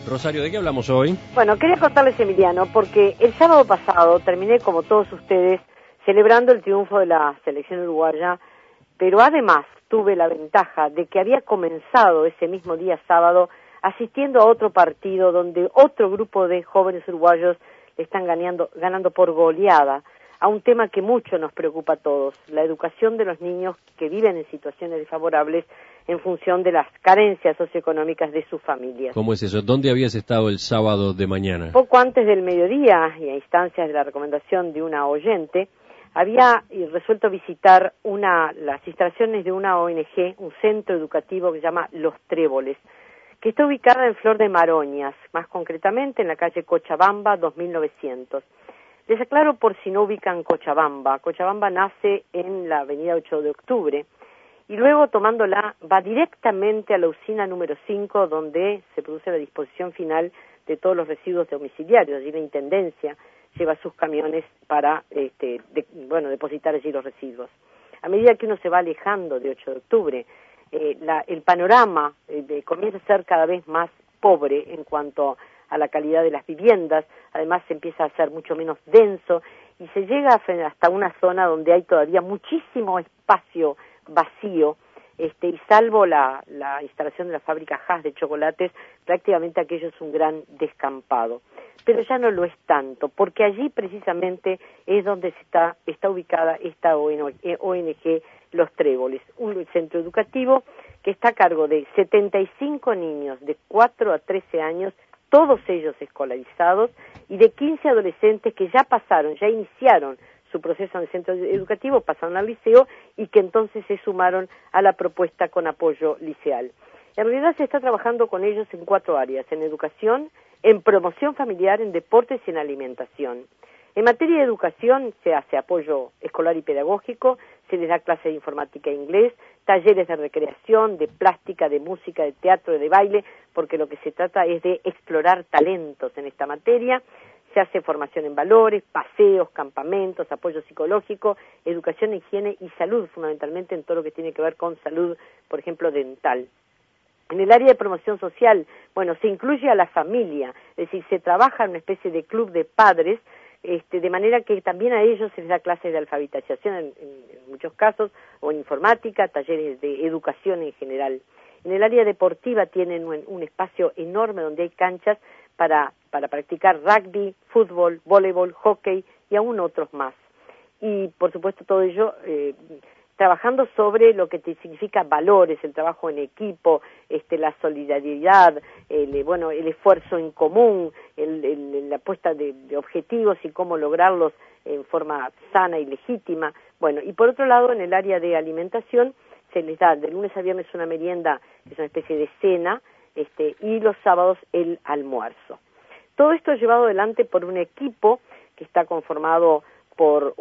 Rosario, ¿de qué hablamos hoy? Bueno, quería contarles, Emiliano, porque el sábado pasado terminé, como todos ustedes, celebrando el triunfo de la selección uruguaya, pero además tuve la ventaja de que había comenzado ese mismo día sábado asistiendo a otro partido donde otro grupo de jóvenes uruguayos le están ganando por goleada a un tema que mucho nos preocupa a todos, la educación de los niños que viven en situaciones desfavorables en función de las carencias socioeconómicas de sus familias. ¿Cómo es eso? ¿Dónde habías estado el sábado de mañana? Poco antes del mediodía, y a instancias de la recomendación de una oyente, había resuelto visitar las instalaciones de una ONG, un centro educativo que se llama Los Tréboles, que está ubicada en Flor de Maroñas, más concretamente en la calle Cochabamba 2900. Les aclaro por si no ubican Cochabamba. Cochabamba nace en la avenida 8 de octubre y luego tomándola va directamente a la usina número 5 donde se produce la disposición final de todos los residuos domiciliarios. Allí la Intendencia lleva sus camiones para depositar allí los residuos. A medida que uno se va alejando de 8 de octubre, el panorama comienza a ser cada vez más pobre en cuanto a la calidad de las viviendas, además se empieza a ser mucho menos denso y se llega hasta una zona donde hay todavía muchísimo espacio vacío, y salvo la instalación de la fábrica Hass de chocolates, prácticamente aquello es un gran descampado. Pero ya no lo es tanto, porque allí precisamente es donde está ubicada esta ONG Los Tréboles, un centro educativo que está a cargo de 75 niños de 4 a 13 años, todos ellos escolarizados, y de 15 adolescentes que ya iniciaron su proceso en el centro educativo, pasaron al liceo y que entonces se sumaron a la propuesta con apoyo liceal. En realidad se está trabajando con ellos en 4 áreas: en educación, en promoción familiar, en deportes y en alimentación. En materia de educación se hace apoyo escolar y pedagógico, se les da clases de informática e inglés, talleres de recreación, de plástica, de música, de teatro, de baile, porque lo que se trata es de explorar talentos en esta materia. Se hace formación en valores, paseos, campamentos, apoyo psicológico, educación, higiene y salud, fundamentalmente en todo lo que tiene que ver con salud, por ejemplo, dental. En el área de promoción social, se incluye a la familia, es decir, se trabaja en una especie de club de padres, de manera que también a ellos se les da clases de alfabetización en muchos casos, o en informática, talleres de educación en general. En el área deportiva tienen un espacio enorme donde hay canchas para practicar rugby, fútbol, voleibol, hockey y aún otros más. Y por supuesto todo ello trabajando sobre lo que significa valores, el trabajo en equipo, la solidaridad, el esfuerzo en común, la puesta de objetivos y cómo lograrlos en forma sana y legítima. Y por otro lado, en el área de alimentación se les da de lunes a viernes una merienda, que es una especie de cena, y los sábados el almuerzo. Todo esto es llevado adelante por un equipo que está conformado por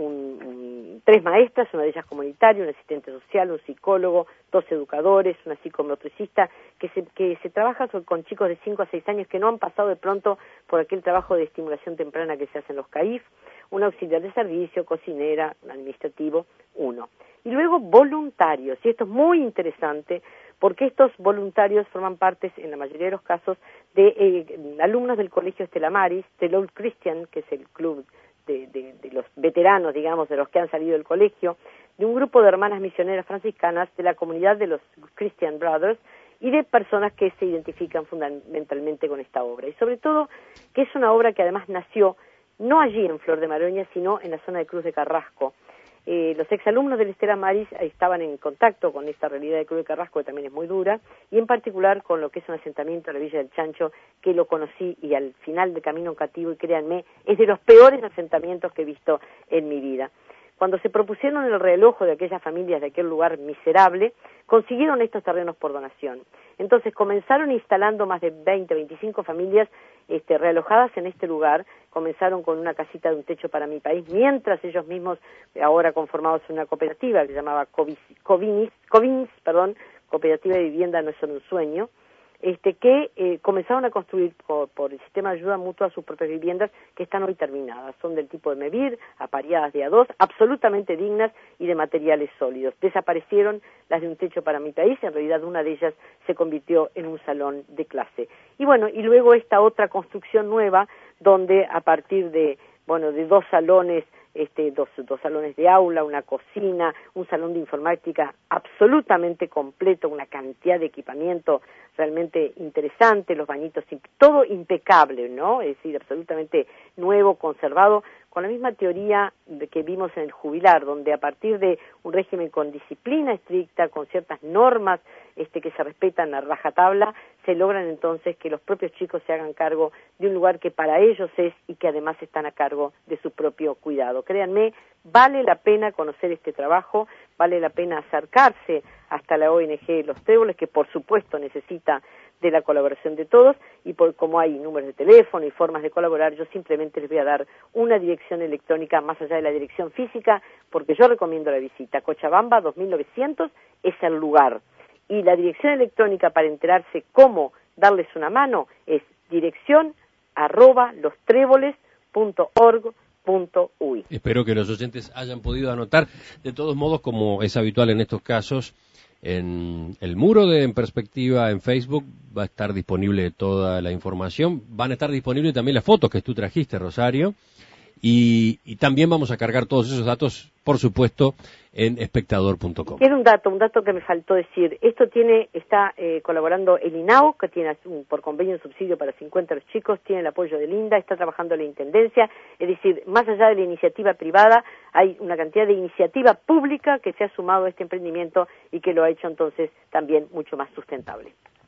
3 maestras, una de ellas comunitaria, un asistente social, un psicólogo, 2 educadores, una psicomotricista, que se trabaja con chicos de 5 a 6 años que no han pasado de pronto por aquel trabajo de estimulación temprana que se hace en los CAIF, un auxiliar de servicio, cocinera, un administrativo, uno. Y luego voluntarios, y esto es muy interesante porque estos voluntarios forman parte, en la mayoría de los casos, de alumnos del Colegio Estela Maris, del Old Christian, que es el club de los veteranos, digamos, de los que han salido del colegio, de un grupo de hermanas misioneras franciscanas, de la comunidad de los Christian Brothers y de personas que se identifican fundamentalmente con esta obra. Y sobre todo que es una obra que además nació no allí en Flor de Maroña, sino en la zona de Cruz de Carrasco. Los exalumnos del Estela Maris estaban en contacto con esta realidad de Cruz de Carrasco, que también es muy dura, y en particular con lo que es un asentamiento a la Villa del Chancho, que lo conocí y al final de Camino Cativo, y créanme, es de los peores asentamientos que he visto en mi vida. Cuando se propusieron el realojo de aquellas familias de aquel lugar miserable, consiguieron estos terrenos por donación. Entonces comenzaron instalando más de 20, 25 familias realojadas en este lugar. Comenzaron con una casita de un techo para mi país, mientras ellos mismos, ahora conformados en una cooperativa que se llamaba Covins, Cooperativa de Vivienda No es solo un sueño, que comenzaron a construir por el sistema de ayuda mutua sus propias viviendas que están hoy terminadas. Son del tipo de MEVIR, apareadas de A2, absolutamente dignas y de materiales sólidos. Desaparecieron las de un techo para mi país, en realidad una de ellas se convirtió en un salón de clase. Y bueno, y luego esta otra construcción nueva, donde a partir de dos salones, dos salones de aula, una cocina, un salón de informática absolutamente completo, una cantidad de equipamiento realmente interesante, los bañitos, todo impecable, ¿no? Es decir, absolutamente nuevo, conservado, con la misma teoría que vimos en el jubilar, donde a partir de un régimen con disciplina estricta, con ciertas normas que se respetan a rajatabla, se logran entonces que los propios chicos se hagan cargo de un lugar que para ellos es y que además están a cargo de su propio cuidado. Créanme, vale la pena conocer este trabajo, vale la pena acercarse hasta la ONG Los Tréboles, que por supuesto necesita de la colaboración de todos, y como hay números de teléfono y formas de colaborar, yo simplemente les voy a dar una dirección electrónica más allá de la dirección física, porque yo recomiendo la visita. Cochabamba 2900 es el lugar, y la dirección electrónica para enterarse cómo darles una mano es dirección@lostréboles.org.uy. Espero que los oyentes hayan podido anotar. De todos modos, como es habitual en estos casos, en el muro de En Perspectiva en Facebook va a estar disponible toda la información. Van a estar disponibles también las fotos que tú trajiste, Rosario. Y también vamos a cargar todos esos datos, por supuesto, en espectador.com. Quiero un dato que me faltó decir. Esto está colaborando el INAO, que tiene por convenio un subsidio para 50 los chicos, tiene el apoyo del INDA, está trabajando la Intendencia, es decir, más allá de la iniciativa privada, hay una cantidad de iniciativa pública que se ha sumado a este emprendimiento y que lo ha hecho entonces también mucho más sustentable.